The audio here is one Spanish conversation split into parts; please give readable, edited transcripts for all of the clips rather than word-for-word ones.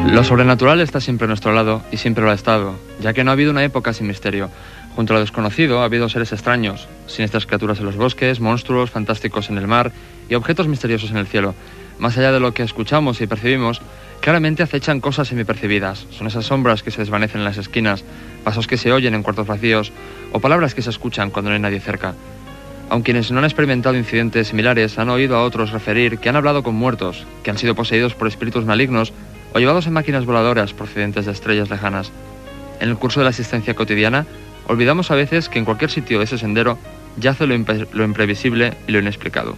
Lo sobrenatural está siempre a nuestro lado y siempre lo ha estado, ya que no ha habido una época sin misterio. Junto a lo desconocido ha habido seres extraños, siniestras criaturas en los bosques, monstruos fantásticos en el mar y objetos misteriosos en el cielo. Más allá de lo que escuchamos y percibimos, claramente acechan cosas semipercibidas. Son esas sombras que se desvanecen en las esquinas, pasos que se oyen en cuartos vacíos o palabras que se escuchan cuando no hay nadie cerca. Aun quienes no han experimentado incidentes similares han oído a otros referir que han hablado con muertos, que han sido poseídos por espíritus malignos o llevados en máquinas voladoras procedentes de estrellas lejanas. En el curso de la existencia cotidiana, olvidamos a veces que en cualquier sitio de ese sendero yace lo imprevisible y lo inexplicado.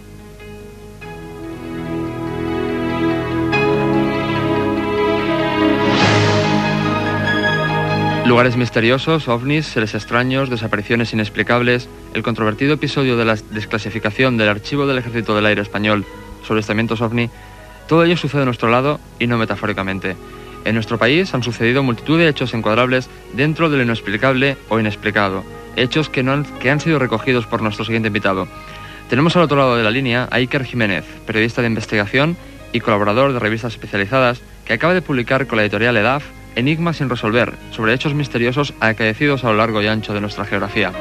Lugares misteriosos, ovnis, seres extraños, desapariciones inexplicables, el controvertido episodio de la desclasificación del archivo del Ejército del Aire Español sobre avistamientos ovni, todo ello sucede a nuestro lado y no metafóricamente. En nuestro país han sucedido multitud de hechos encuadrables dentro de lo inexplicable o inexplicado, hechos que han sido recogidos por nuestro siguiente invitado. Tenemos al otro lado de la línea a Iker Jiménez, periodista de investigación y colaborador de revistas especializadas, que acaba de publicar con la editorial EDAF Enigmas sin resolver, sobre hechos misteriosos acaecidos a lo largo y ancho de nuestra geografía.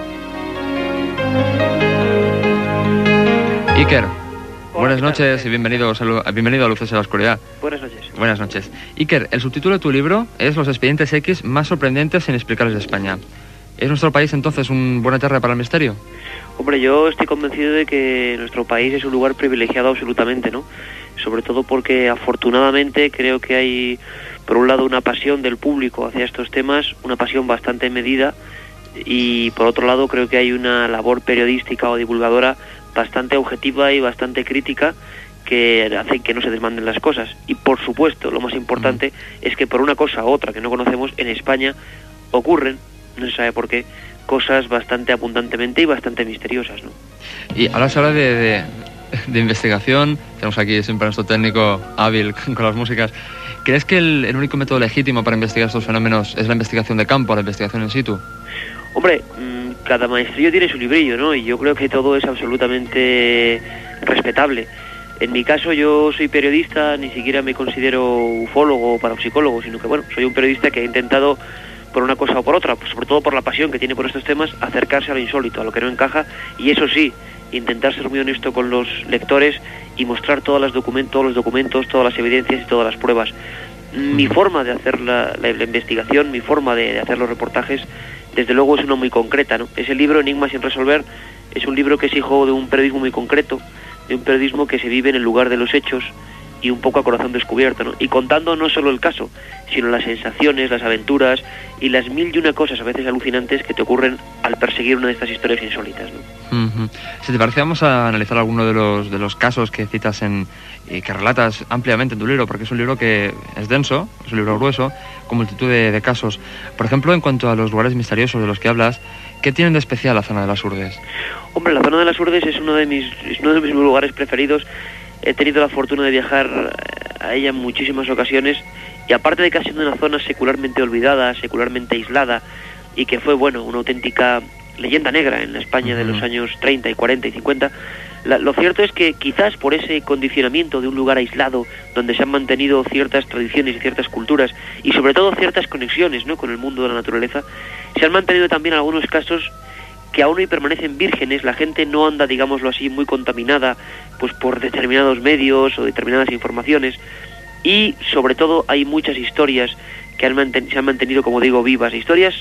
Iker, buenas noches y bienvenido a Luces en la Oscuridad. Buenas noches. Buenas noches. Iker, el subtítulo de tu libro es Los expedientes X más sorprendentes e inexplicables de España. ¿Es nuestro país entonces un buena tierra para el misterio? Hombre, yo estoy convencido de que nuestro país es un lugar privilegiado absolutamente, ¿no? Sobre todo porque afortunadamente creo que hay, por un lado, una pasión del público hacia estos temas, una pasión bastante medida, y por otro lado creo que hay una labor periodística o divulgadora bastante objetiva y bastante crítica que hacen que no se desmanden las cosas. Y por supuesto, lo más importante es que por una cosa u otra que no conocemos, en España ocurren, no se sabe por qué, cosas bastante abundantemente y bastante misteriosas, ¿no? Y ahora se habla de investigación, tenemos aquí siempre a nuestro técnico hábil con las músicas. ¿Crees que el único método legítimo para investigar estos fenómenos es la investigación de campo, la investigación in situ? Hombre, cada maestrillo tiene su librillo, ¿no? Y yo creo que todo es absolutamente respetable. En mi caso, yo soy periodista, ni siquiera me considero ufólogo o parapsicólogo, sino que, bueno, soy un periodista que ha intentado, por una cosa o por otra, pues sobre todo por la pasión que tiene por estos temas, acercarse a lo insólito, a lo que no encaja, y eso sí, intentar ser muy honesto con los lectores y mostrar todos los documentos, todas las evidencias y todas las pruebas. Mi forma de hacer la investigación, mi forma de hacer los reportajes, desde luego es una muy concreta, ¿no? Ese libro, Enigmas sin resolver, es un libro que es hijo de un periodismo muy concreto, de un periodismo que se vive en el lugar de los hechos y un poco a corazón descubierto, ¿no? Y contando no solo el caso, sino las sensaciones, las aventuras y las mil y una cosas a veces alucinantes que te ocurren al perseguir una de estas historias insólitas, ¿no? Si te parece, vamos a analizar alguno de los casos que citas y que relatas ampliamente en tu libro, porque es un libro que es denso, es un libro grueso, con multitud de casos. Por ejemplo, en cuanto a los lugares misteriosos de los que hablas, ¿qué tienen de especial la zona de las Urdes? Hombre, la zona de las Urdes es uno de mis lugares preferidos. He tenido la fortuna de viajar a ella en muchísimas ocasiones, y aparte de que ha sido una zona secularmente olvidada, secularmente aislada, y que fue, bueno, una auténtica leyenda negra en la España de los años 30 y 40 y 50, lo cierto es que quizás por ese condicionamiento de un lugar aislado, donde se han mantenido ciertas tradiciones y ciertas culturas, y sobre todo ciertas conexiones, ¿no?, con el mundo de la naturaleza, se han mantenido también algunos casos que aún hoy permanecen vírgenes. La gente no anda, digámoslo así, muy contaminada pues por determinados medios o determinadas informaciones, y sobre todo hay muchas historias que se han mantenido, como digo, vivas, historias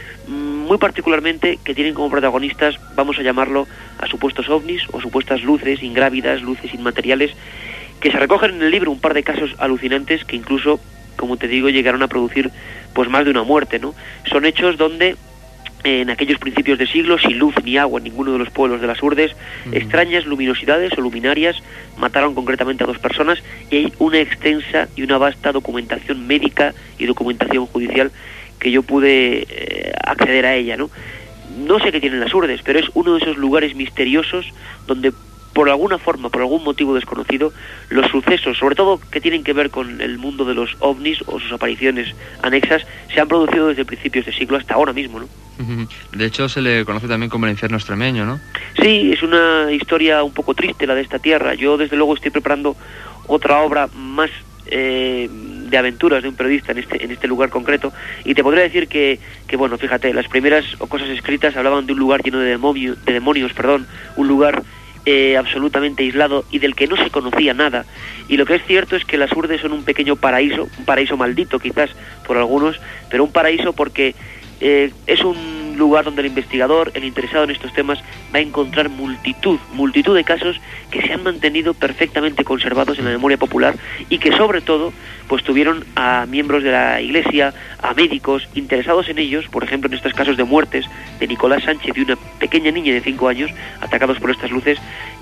muy particularmente que tienen como protagonistas, vamos a llamarlo, a supuestos ovnis o supuestas luces ingrávidas, luces inmateriales, que se recogen en el libro, un par de casos alucinantes que incluso, como te digo, llegaron a producir pues más de una muerte, ¿no? Son hechos donde en aquellos principios de siglo, sin luz ni agua en ninguno de los pueblos de las Urdes, extrañas luminosidades o luminarias mataron concretamente a 2 personas, y hay una extensa y una vasta documentación médica y documentación judicial que yo pude acceder a ella, ¿no? No sé qué tienen las Urdes, pero es uno de esos lugares misteriosos donde, por alguna forma, por algún motivo desconocido, los sucesos, sobre todo que tienen que ver con el mundo de los ovnis o sus apariciones anexas, se han producido desde principios de siglo hasta ahora mismo, ¿no? De hecho, se le conoce también como el infierno extremeño, ¿no? Sí, es una historia un poco triste la de esta tierra. Yo, desde luego, estoy preparando otra obra más de aventuras de un periodista en este lugar concreto, y te podría decir que bueno, fíjate, las primeras cosas escritas hablaban de un lugar lleno de demonios, un lugar absolutamente aislado y del que no se conocía nada. Y lo que es cierto es que las Urdes son un pequeño paraíso, un paraíso maldito quizás por algunos, pero un paraíso porque es un lugar donde el investigador, el interesado en estos temas, va a encontrar multitud de casos que se han mantenido perfectamente conservados en la memoria popular y que sobre todo pues tuvieron a miembros de la Iglesia, a médicos interesados en ellos, por ejemplo en estos casos de muertes de Nicolás Sánchez y una pequeña niña de 5 años atacados por estas luces,